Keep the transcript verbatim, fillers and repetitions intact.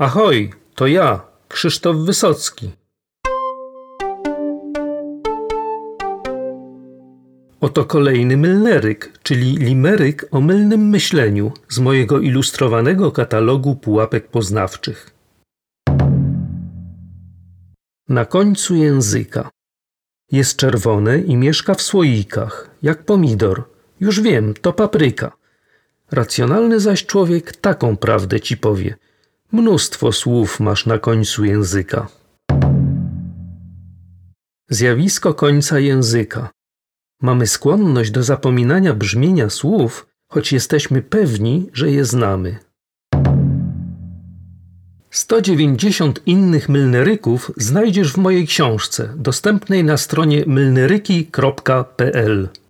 Ahoj, to ja, Krzysztof Wysocki. Oto kolejny mylneryk, czyli limeryk o mylnym myśleniu z mojego ilustrowanego katalogu pułapek poznawczych. Na końcu języka. Jest czerwone i mieszka w słoikach, jak pomidor. Już wiem, to papryka. Racjonalny zaś człowiek taką prawdę ci powie. Mnóstwo słów masz na końcu języka. Zjawisko końca języka. Mamy skłonność do zapominania brzmienia słów, choć jesteśmy pewni, że je znamy. sto dziewięćdziesiąt innych mylneryków znajdziesz w mojej książce, dostępnej na stronie mylneryki kropka p l.